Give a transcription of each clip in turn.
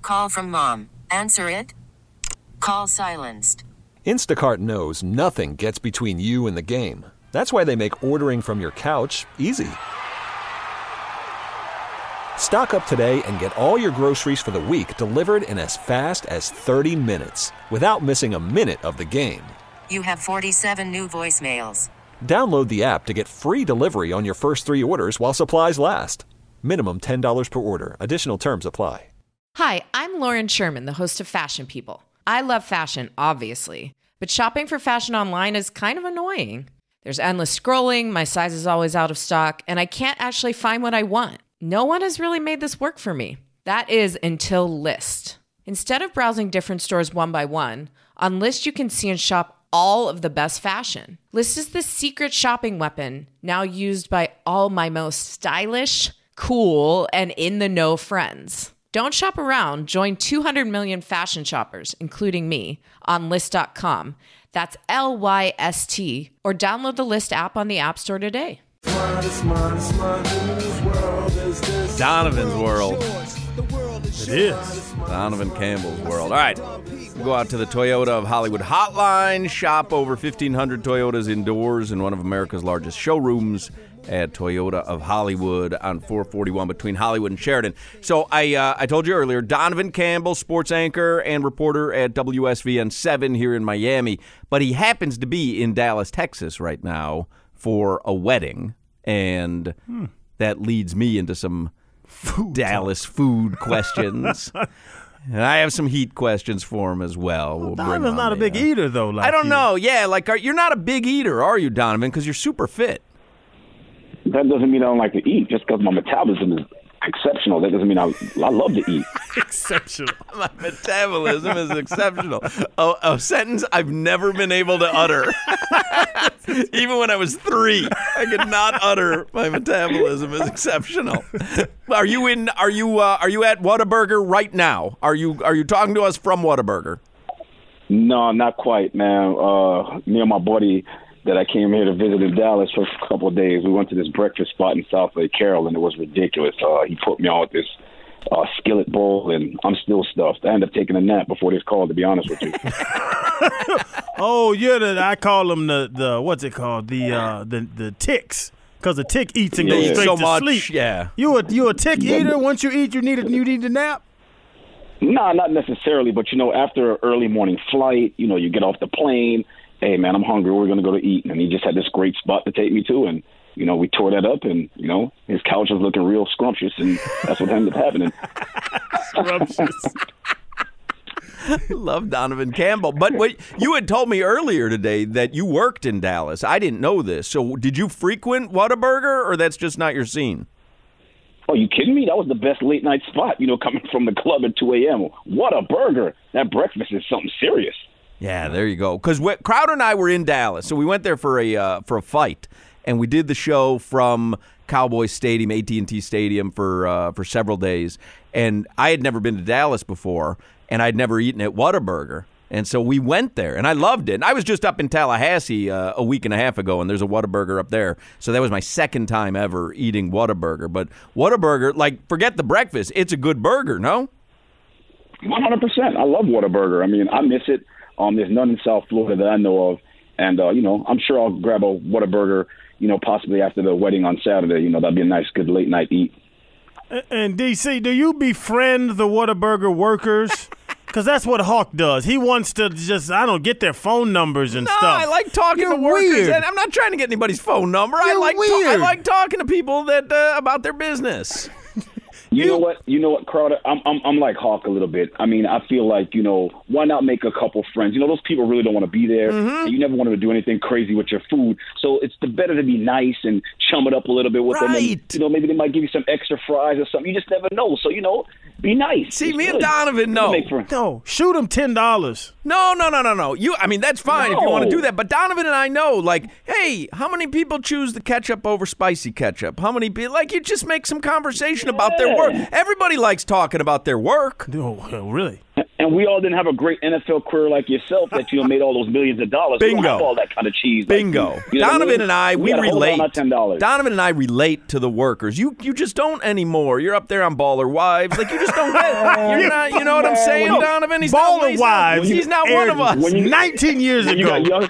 Call from mom. Answer it. Call silenced. Instacart knows nothing gets between you and the game. That's why they make ordering from your couch easy. Stock up today and get all your groceries for the week delivered in as fast as 30 minutes without missing a minute of the game. You have 47 new voicemails. Download the app to get free delivery on your first 3 orders while supplies last. Minimum $10 per order. Additional terms apply. Hi, I'm Lauren Sherman, the host of Fashion People. I love fashion, obviously, but shopping for fashion online is kind of annoying. There's endless scrolling, my size is always out of stock, and I can't actually find what I want. No one has really made this work for me. That is until Lyst. Instead of browsing different stores one by one, on Lyst you can see and shop all of the best fashion. Lyst is the secret shopping weapon now used by all my most stylish, cool, and in-the-know friends. Don't shop around. Join 200 million fashion shoppers, including me, on Lyst.com. That's Lyst, or download the Lyst app on the App Store today. Donovan's World. It is. Donovan Campbell's World. All right. Go out to the Toyota of Hollywood hotline. Shop over 1,500 Toyotas indoors in one of America's largest showrooms at Toyota of Hollywood on 441 between Hollywood and Sheridan. So I told you earlier, Donovan Campbell, sports anchor and reporter at WSVN 7 here in Miami. But he happens to be in Dallas, Texas right now for a wedding. And that leads me into some Dallas food questions. And I have some Heat questions for him as well. We'll Donovan's not a big eater, though. Like I don't know. Yeah, you're not a big eater, are you, Donovan? Because you're super fit. That doesn't mean I don't like to eat. Just because my metabolism is exceptional, that doesn't mean I love to eat. Exceptional. My metabolism is exceptional. A sentence I've never been able to utter. Even when I was 3, I could not utter my metabolism is exceptional. Are you at Whataburger right now? Are you talking to us from Whataburger? No, not quite, man. Me and my buddy that I came here to visit in Dallas for a couple of days, we went to this breakfast spot in South Lake Carroll, and it was ridiculous. He put me on with this skillet bowl, and I'm still stuffed. I ended up taking a nap before this call, to be honest with you. Oh, I call them the what's it called? The ticks. Because the tick eats and goes straight to sleep. Yeah. You a tick eater? Once you eat, you need to nap? Nah, not necessarily. But, after an early morning flight, you get off the plane. Hey, man, I'm hungry. We're going to go to eat. And he just had this great spot to take me to. And, we tore that up. And, his couch was looking real scrumptious. And that's what ended up happening. Scrumptious. Love Donovan Campbell. But wait, you had told me earlier today that you worked in Dallas. I didn't know this. So did you frequent Whataburger, or that's just not your scene? Oh, you kidding me? That was the best late night spot, coming from the club at 2 a.m. Whataburger. That breakfast is something serious. Yeah, there you go. Because Crowder and I were in Dallas, so we went there for a fight, and we did the show from Cowboys Stadium, AT&T Stadium, for several days. And I had never been to Dallas before, and I'd never eaten at Whataburger. And so we went there, and I loved it. And I was just up in Tallahassee a week and a half ago, and there's a Whataburger up there. So that was my second time ever eating Whataburger. But Whataburger, forget the breakfast. It's a good burger, no? 100%. I love Whataburger. I mean, I miss it. There's none in South Florida that I know of. And, I'm sure I'll grab a Whataburger, possibly after the wedding on Saturday. That'd be a nice, good late-night eat. And, DC, do you befriend the Whataburger workers? Because that's what Hawk does. He wants to just, get their phone numbers and stuff. I like talking to workers. Weird. And I'm not trying to get anybody's phone number. I like talking to people that about their business. You know what, Crowder? I'm like Hawk a little bit. I mean, I feel like, why not make a couple friends? Those people really don't want to be there. Mm-hmm. And you never want to do anything crazy with your food. So it's better to be nice and chum it up a little bit with them. And, maybe they might give you some extra fries or something. You just never know. So, be nice. See, me and Donovan, no. No, shoot him $10. No. That's fine if you want to do that. But Donovan and I know, hey, how many people choose the ketchup over spicy ketchup? How many people, you just make some conversation about their work. Everybody likes talking about their work. Oh, really? and we all didn't have a great NFL career like yourself that made all those millions of dollars. Bingo. We don't have all that kind of cheese. Bingo. Like you know Donovan and I, we relate. $10. Donovan and I relate to the workers. You just don't anymore. You're up there on Baller Wives. Like, you just don't get it. You're not, you know what I'm saying, Donovan? He's Baller not, Wives. He's not one of us. 19 years ago.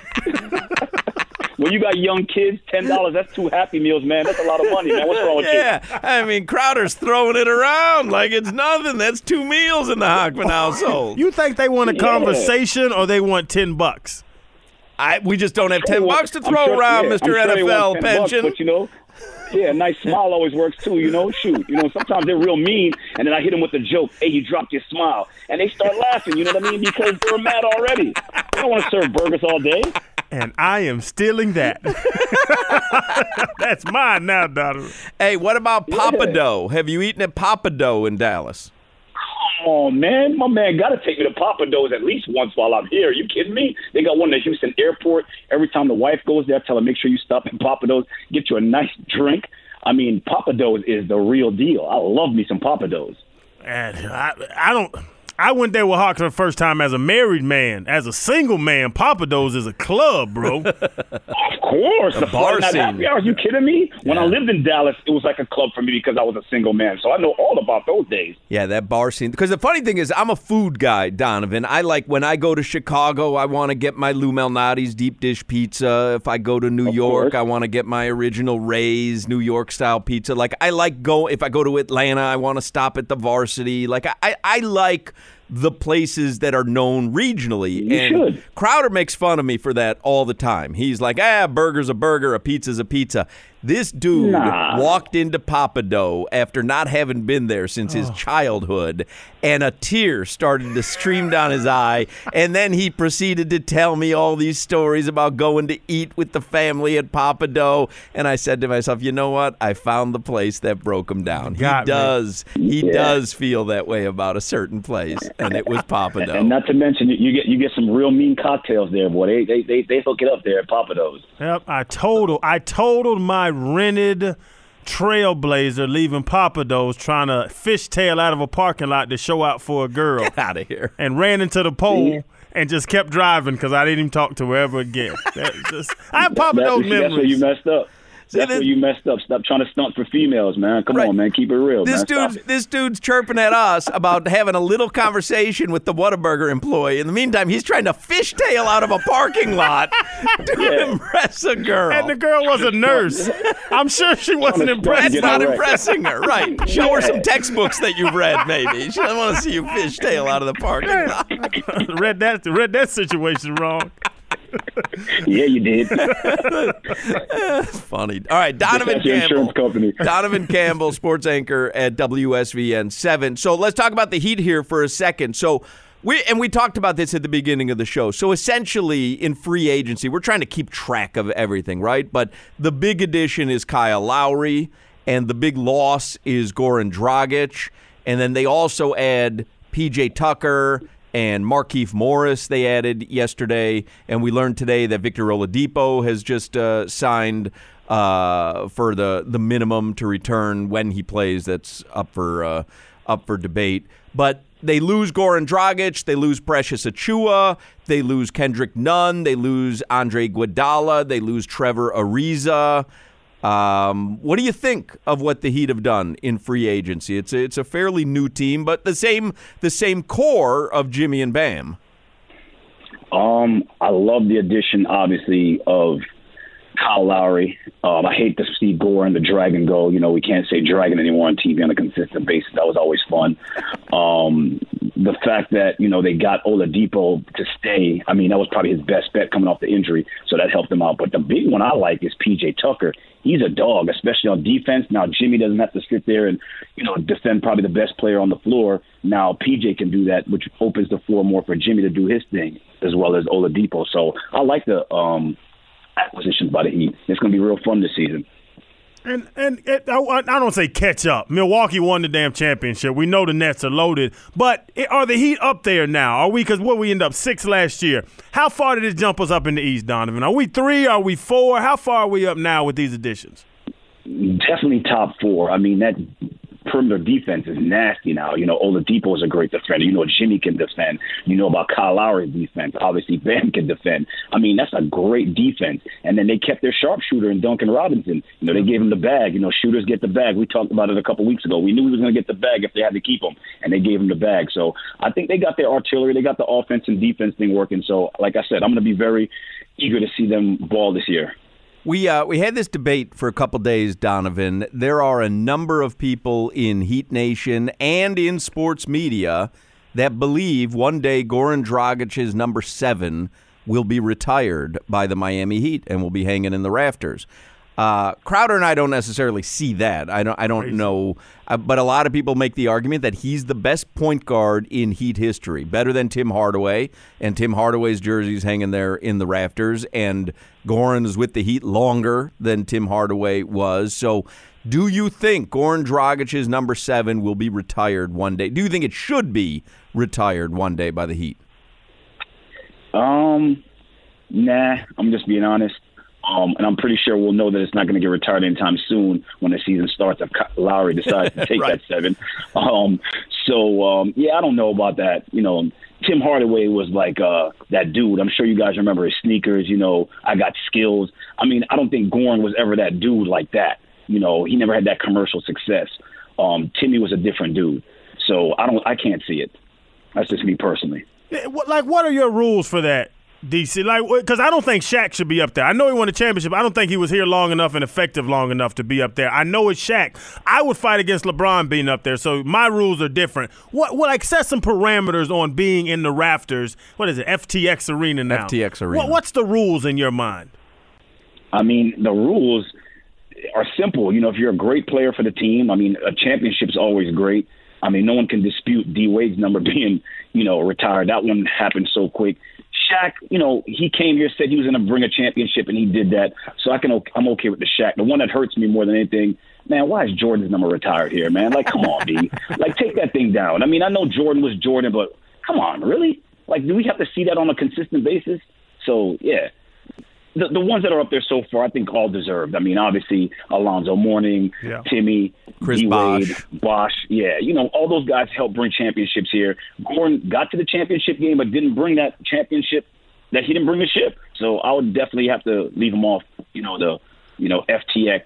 When you got young kids, $10, that's 2 Happy Meals, man. That's a lot of money, man. What's wrong with you? Yeah, I mean, Crowder's throwing it around like it's nothing. That's 2 meals in the Hockman household. You think they want a conversation or they want $10? We just don't have $10 to throw around, Mr. NFL pension. But, a nice smile always works too, Shoot. Sometimes they're real mean, and then I hit them with a joke. Hey, you dropped your smile. And they start laughing, you know what I mean? Because they're mad already. They don't want to serve burgers all day. And I am stealing that. That's mine now, Donovan. Hey, what about Papa Dough? Have you eaten at Papa Dough in Dallas? Oh, man. My man got to take me to Papa Do's at least once while I'm here. Are you kidding me? They got one at Houston Airport. Every time the wife goes there, I tell her, make sure you stop at Papa Do's, get you a nice drink. I mean, Papa Do's is the real deal. I love me some Papa Do's. And I went there with Hawk for the first time as a married man. As a single man, Papa Do's is a club, bro. Of course. The bar scene. Happy hour. Are you kidding me? When I lived in Dallas, it was like a club for me because I was a single man. So I know all about those days. Yeah, that bar scene. Because the funny thing is, I'm a food guy, Donovan. I like when I go to Chicago, I want to get my Lou Malnati's deep dish pizza. If I go to New York, I want to get my original Ray's New York style pizza. Like, I like if I go to Atlanta, I want to stop at the Varsity. Like, I like the places that are known regionally. You should. Crowder makes fun of me for that all the time. He's like, a burger's a burger, a pizza's a pizza. This dude walked into Papa Dough after not having been there since his childhood, and a tear started to stream down his eye, and then he proceeded to tell me all these stories about going to eat with the family at Papa Dough, and I said to myself, you know what? I found the place that broke him down. He does feel that way about a certain place, and it was Papa Dough. And not to mention, you get some real mean cocktails there, boy. They hook it up there at Papa Do's. Yep, I totaled my rented Trailblazer leaving Papa Do's trying to fishtail out of a parking lot to show out for a girl. Get out of here. And ran into the pole and just kept driving because I didn't even talk to her ever again. I have Papa Do's memories. That's where you messed up. That's where you messed up. Stop trying to stunt for females, man. Come on, man. Keep it real, this dude's chirping at us about having a little conversation with the Whataburger employee. In the meantime, he's trying to fishtail out of a parking lot to impress a girl. And the girl was a nurse. I'm sure she wasn't impressed. That's not impressing her, right? Show her some textbooks that you've read, maybe. She doesn't want to see you fishtail out of the parking lot. read that situation wrong. Yeah, you did. That's funny. All right, Donovan Campbell. Donovan Campbell, sports anchor at WSVN 7. So let's talk about the Heat here for a second. So we talked about this at the beginning of the show. So essentially, in free agency, we're trying to keep track of everything, right? But the big addition is Kyle Lowry, and the big loss is Goran Dragic. And then they also add P.J. Tucker and Markieff Morris they added yesterday, and we learned today that Victor Oladipo has just signed for the minimum to return when he plays. That's up for debate. But they lose Goran Dragic, they lose Precious Achiuwa, they lose Kendrick Nunn, they lose Andre Iguodala, they lose Trevor Ariza. What do you think of what the Heat have done in free agency? It's a fairly new team, but the same core of Jimmy and Bam. I love the addition, obviously, of Kyle Lowry. I hate to see Goran the Dragon go. We can't say Dragon anymore on TV on a consistent basis. That was always fun. The fact that, they got Oladipo to stay, I mean, that was probably his best bet coming off the injury, so that helped him out. But the big one I like is P.J. Tucker. He's a dog, especially on defense. Now, Jimmy doesn't have to sit there and, defend probably the best player on the floor. Now, P.J. can do that, which opens the floor more for Jimmy to do his thing, as well as Oladipo. So I like the acquisitions by the Heat. It's going to be real fun this season. And I don't say catch up. Milwaukee won the damn championship. We know the Nets are loaded. But are the Heat up there now? Are we? Because we end up 6th last year. How far did it jump us up in the East, Donovan? Are we 3? Are we 4? How far are we up now with these additions? Definitely top 4. I mean, that perimeter defense is nasty now. Oladipo is a great defender. Jimmy can defend. About Kyle Lowry's defense. Obviously, Bam can defend. I mean, that's a great defense. And then they kept their sharpshooter in Duncan Robinson. They gave him the bag. Shooters get the bag. We talked about it a couple weeks ago. We knew he was going to get the bag if they had to keep him, and they gave him the bag. So I think they got their artillery. They got the offense and defense thing working. So, like I said, I'm going to be very eager to see them ball this year. We had this debate for a couple days, Donovan. There are a number of people in Heat Nation and in sports media that believe one day Goran Dragic's number 7 will be retired by the Miami Heat and will be hanging in the rafters. Crowder and I don't necessarily see that. I don't know, but a lot of people make the argument that he's the best point guard in Heat history, better than Tim Hardaway, and Tim Hardaway's jersey's hanging there in the rafters, and Goran is with the Heat longer than Tim Hardaway was. So do you think Goran Dragic's number 7 will be retired one day? Do you think it should be retired one day by the Heat? Nah, I'm just being honest. And I'm pretty sure we'll know that it's not going to get retired anytime soon when the season starts if Lowry decides to take right. that 7. Yeah, I don't know about that. Tim Hardaway was like that dude. I'm sure you guys remember his sneakers, I got skills. I mean, I don't think Goran was ever that dude like that. He never had that commercial success. Timmy was a different dude. So I can't see it. That's just me personally. What are your rules for that? DC, because I don't think Shaq should be up there. I know he won a championship. I don't think he was here long enough and effective long enough to be up there. I know it's Shaq. I would fight against LeBron being up there, so my rules are different. Set some parameters on being in the rafters. What is it, FTX Arena now? FTX Arena. What's the rules in your mind? I mean, the rules are simple. If you're a great player for the team, I mean, a championship's always great. I mean, no one can dispute D. Wade's number being, retired. That one happened so quick. Shaq, he came here, said he was going to bring a championship, and he did that. So I'm okay with the Shaq. The one that hurts me more than anything, man, why is Jordan's number retired here, man? Come on, B. Take that thing down. I mean, I know Jordan was Jordan, but come on, really? Do we have to see that on a consistent basis? So, yeah. The ones that are up there so far, I think all deserved. I mean, obviously, Alonzo Mourning, Timmy, Chris D-Wade, Bosh. Yeah, all those guys helped bring championships here. Gordon got to the championship game, but didn't bring that championship. That he didn't bring the ship. So I would definitely have to leave him off, the FTX,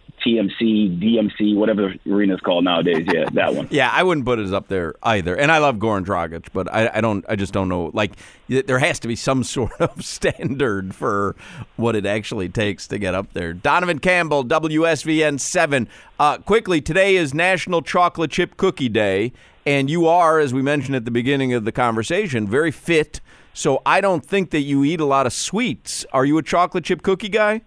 TMC, DMC, whatever the arena is called nowadays. Yeah, that one. Yeah, I wouldn't put it up there either. And I love Goran Dragic, but I just don't know. There has to be some sort of standard for what it actually takes to get up there. Donovan Campbell, WSVN 7. Quickly, today is National Chocolate Chip Cookie Day, and you are, as we mentioned at the beginning of the conversation, very fit. So I don't think that you eat a lot of sweets. Are you a chocolate chip cookie guy?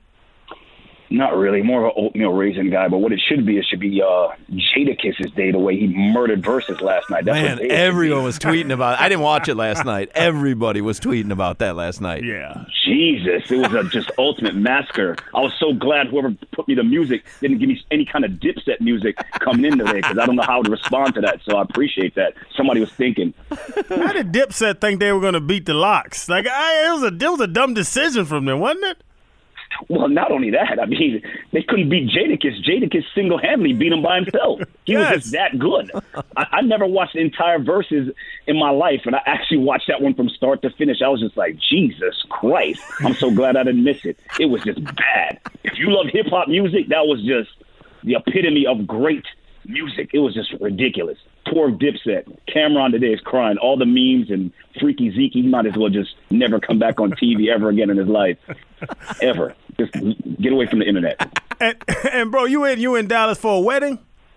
Not really. More of an oatmeal raisin guy. But what it should be Jadakiss's day, the way he murdered Versus last night. Man, everyone was tweeting about it. I didn't watch it last night. Everybody was tweeting about that last night. Yeah. Jesus. It was a just ultimate massacre. I was so glad whoever put me the music didn't give me any kind of Dipset music coming in today because I don't know how to respond to that. So I appreciate that. Somebody was thinking. How did Dipset think they were going to beat the Locks? It was a dumb decision from them, wasn't it? Well, not only that, I mean, they couldn't beat Jadakiss. Jadakiss single-handedly beat him by himself. He was just that good. I never watched the entire Versus in my life, and I actually watched that one from start to finish. I was just like, Jesus Christ. I'm so glad I didn't miss it. It was just bad. If you love hip-hop music, that was just the epitome of great music. It was just ridiculous. Poor Dipset. Cameron today is crying. All the memes and Freaky Zeke, he might as well just never come back on TV ever again in his life. Ever. Just get away from the internet. And bro, you in Dallas for a wedding?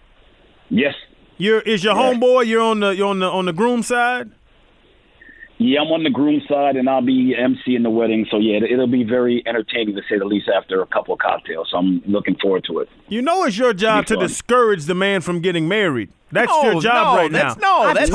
Yes. Is your homeboy? You're on the groom side? Yeah, I'm on the groom side, and I'll be emceeing the wedding. So, yeah, it'll be very entertaining, to say the least, after a couple of cocktails. So I'm looking forward to it. It's your job to discourage the man from getting married. That's your job right now. That's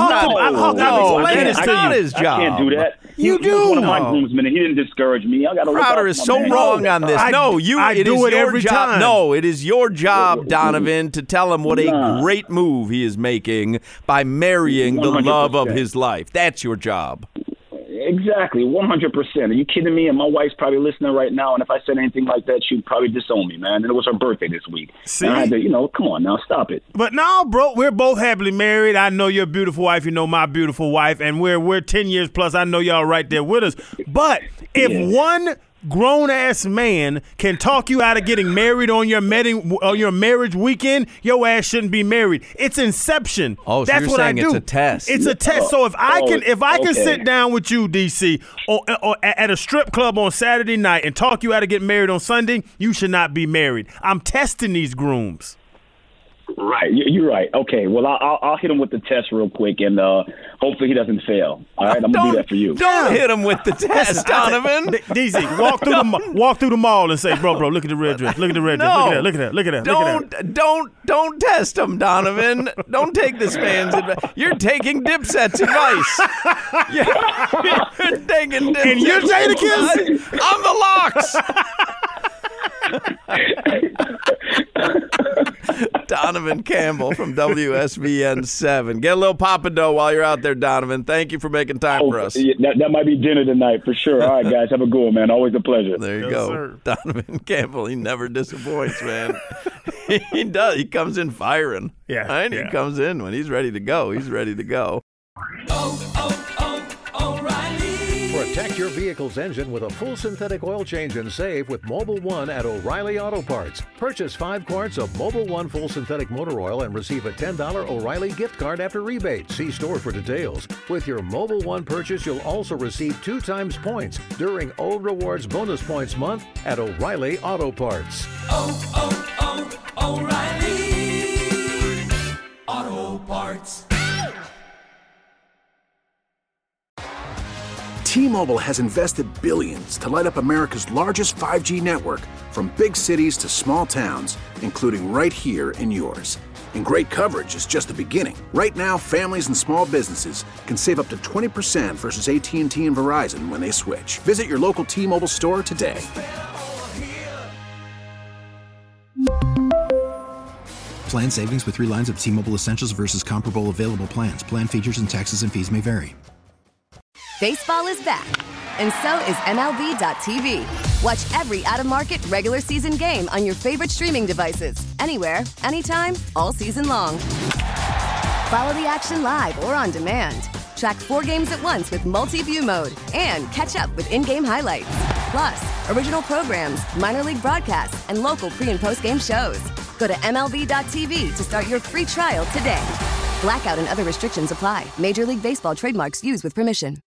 not his job. I can't do that. You he was one of my groomsmen, and he didn't discourage me. I got to look out. Crowder is so wrong on this. Every time. No, it is your job, Donovan, to tell him what a great move he is making by marrying 100%. The love of his life. That's your job. Exactly, 100%. Are you kidding me? And my wife's probably listening right now, and if I said anything like that, she'd probably disown me, man. And it was her birthday this week. See? And I had to, come on now, stop it. But no, bro, we're both happily married. I know your beautiful wife, you know my beautiful wife, and we're 10 years plus. I know y'all right there with us. But if one grown-ass man can talk you out of getting married on your marriage weekend, your ass shouldn't be married. It's Inception. Oh, so that's you're what saying I do. it's a test. It's a test. So if I can okay. sit down with you, DC, or at a strip club on Saturday night and talk you out of getting married on Sunday, you should not be married. I'm testing these grooms. Right, you're right. Okay, well, I'll hit him with the test real quick, and hopefully he doesn't fail. All right, I'm gonna do that for you. Don't hit him with the test, Donovan. DZ, walk through the mall and say, bro, look at the red dress. Look at the red dress. No. Look at that. Don't test him, Donovan. Don't take this man's advice. You're taking Dipset's advice. You're taking Dipset's And you're Jadakiss? I'm the Locks. Donovan Campbell from WSVN 7. Get a little Papado while you're out there, Donovan. Thank you for making time for us. Yeah, that might be dinner tonight for sure. All right, guys, have a good one, man. Always a pleasure. There you Yes, go. sir. Donovan Campbell, he never disappoints, man. He does. He comes in firing. Yeah, Right? yeah. He comes in when he's ready to go. He's ready to go. Protect your vehicle's engine with a full synthetic oil change and save with Mobil 1 at O'Reilly Auto Parts. Purchase 5 quarts of Mobil 1 full synthetic motor oil and receive a $10 O'Reilly gift card after rebate. See store for details. With your Mobil 1 purchase, you'll also receive 2 times points during O Rewards Bonus Points Month at O'Reilly Auto Parts. O'Reilly Auto Parts. T-Mobile has invested billions to light up America's largest 5G network, from big cities to small towns, including right here in yours. And great coverage is just the beginning. Right now, families and small businesses can save up to 20% versus AT&T and Verizon when they switch. Visit your local T-Mobile store today. Plan savings with 3 lines of T-Mobile Essentials versus comparable available plans. Plan features and taxes and fees may vary. Baseball is back, and so is MLB.tv. Watch every out-of-market regular season game on your favorite streaming devices, anywhere, anytime, all season long. Follow the action live or on demand. Track 4 games at once with multi-view mode and catch up with in-game highlights. Plus, original programs, minor league broadcasts, and local pre- and post-game shows. Go to MLB.tv to start your free trial today. Blackout and other restrictions apply. Major League Baseball trademarks used with permission.